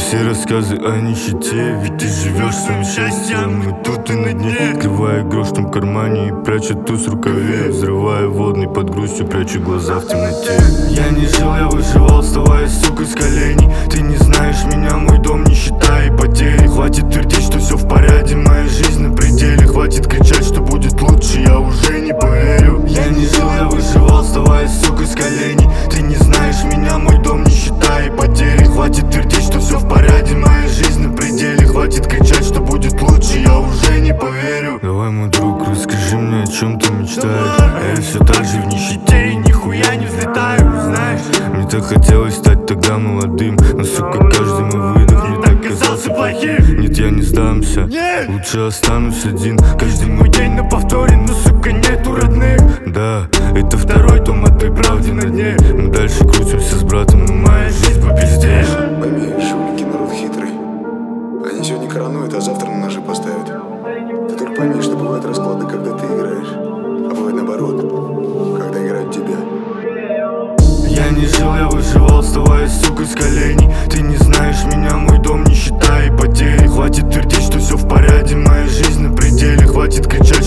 все рассказы о нищете, ведь ты живешь своим счастьем, и тут и на дне. Открывая грош в том кармане и прячу туз в рукаве, взрывая водный под грустью, прячу глаза в темноте. Я не жил, я выживал, вставая, сука, с коленей. Ты не знаешь меня, мой дом, нищета и потери. Хватит твердить, что все в порядке, моя жизнь на пределе. Хватит кричать, что будет лучше, я уже не поверю. Я не жил, я выживал, вставая, сука, с коленей. Ты не знаешь меня, мой дом, нищета и потери. Хватит твердить, что все в порядке, моя жизнь на пределе. Хватит кричать, что будет лучше, я уже не поверю. Давай, мой друг, расскажи мне, о чем ты мечтаешь. А я все так же в нищете и нихуя не взлетаю, знаешь. Мне так хотелось стать тогда молодым, но, сука, каждый мой выдох мне так казался плохим. Нет, я не сдамся, лучше останусь один. Каждый мой день на повторе, но, сука, нету родных. Да, это второй том о той правде на дне. Мы дальше крутимся с братом, но моя жизнь по пизде. Пойми, шулики народ хитрый. Они сегодня коронуют, а завтра на ножи поставят. Ты только пойми, что бывают расклады, когда ты играешь, а бывает наоборот, когда играют тебя. Я не жил, я выживал, вставая, сука, с коленей. Ты не знаешь меня, мой дом, нищета и потери. Хватит твердить, что все в порядке, моя жизнь на пределе. Хватит кричать,